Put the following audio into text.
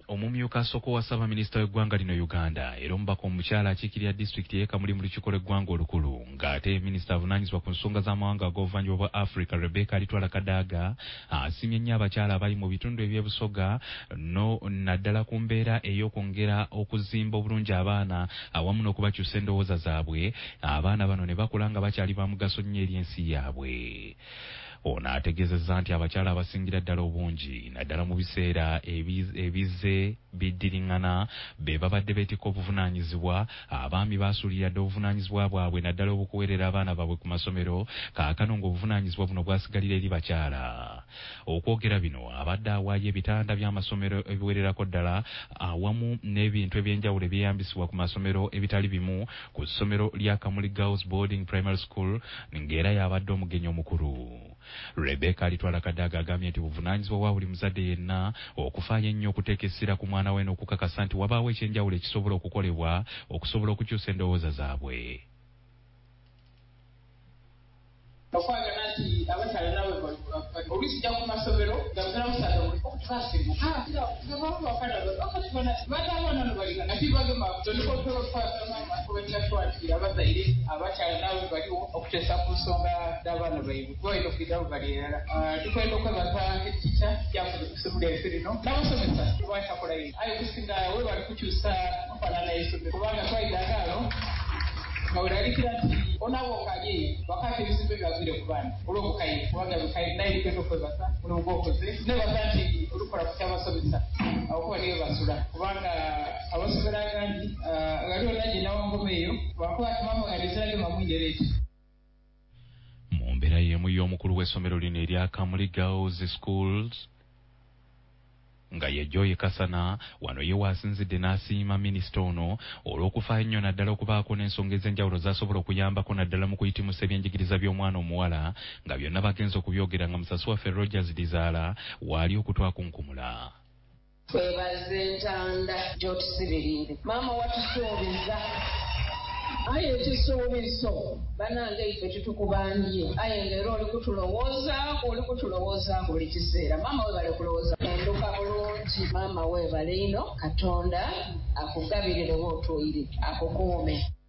Omumyuka Soko wasaba minisita w'eggwanga lino Uganda era omubaka omukyala akiikirira disitulikiti y'e Kamuli mu lukiiko lw'eggwanga olukulu ng'ate minisita avunaanyizibwa ku nsonga z'amawanga ag'obuvanjuba bwa Africa Rebecca Alitwala Kadaga asimye nnyo abakyala abali mu bitundu eby'ebusoga naddala ku mbeera ey'okwongera okuzimba obulungi abaana awamu n'okubakyusa endowooza zaabwe abaana bano ne bakula nga bakyali ba mugaso nnyo eri ensi yaabwe. Ono ategeezezza nti abakyala abasingira ddala obungi naddala mu biseera ebize biddiriŋŋana be babadde beetikka obuvunaanyizibwa abaami baasuulira dde obuvunaanyizibwa bwabwe naddala obukuweerera abaana baabwe ku masomero kaakano ng'obuvunaanyizibwa buno bwasigalira eri bakyala. Okwogera bino abadde awaayo ebitanda by'amasomero ebiwererako ddala awamu n'ebintu eby'enjawulo ebyeyambisibwa ku masomero ebitali bimu ku ssomero lya Kamuli Girls Boarding Primary School ng'era y'abadde omugenyi omukulu. Rebecca Alitwala Kadaga agambye nti buvunaanyizibwa bwa buli muzadde yenna okufaayo ennyo okuteeka essira ku mwana we n'okukakasa nti wabaawo ekyenjawulo ekisobola okukolebwa okusobola okukyusa endowooza zaabwe. Okwagala nti abakyala nabo olwisijja ku masomero gabagala musanga okutwasirimuka bataabana nobalina ati bagamba tondikotokwasa mama kubekyatwatira abazaire abakyala nabo baliwo okuteesa ku nsonga z'abaana baibwe balina okuyitamu bali erala. Tukwenda okwebaza etica kyakoze ku ssomero lyaffe lino n'abasomesa bwatakola bino aye kusinga we bali kukyusa mufaanana y'essomero kubanga twayidagaalo ngawulalikira nti onabo okaye wakati ebizimbe byagwire ku baana olw'obukaire kubanga bukaire naye bikwenda okwebasa mulimu gwokoze nebaza nti olukola ku kyabasomesa awokuba niyo basula kubanga abasomero agandi waliwo nagye nawangoma eyo wakuba ati mama gandizirage mamwindereeti. Mu mbeera y'emu y'omukulu w'essomero lino erya Kamuli Girls Schools nga ye Joy Kasana wano ye waasinzidde n'asiima minisita ono olw'okufaayo ennyo naddala okubaako n'ensonga ez'enjawulo z'asobola okuyambako naddala mu kuyitimusa ebyenjigiriza by'omwana omuwala nga byonna bagenza okubyogera nga musasi waffe Rogers Dizaala waali okutwakunkumula. Twebaze Ntanda gy'otusibirire maama watusuubiza aye ekisuubizo banange ife tutukubandye aye ng'era oli kutulowooza buli kiseera maama webale kulowooza enduka bulungi maama webale ino Katonda akugabirirewo otuyire akukuume.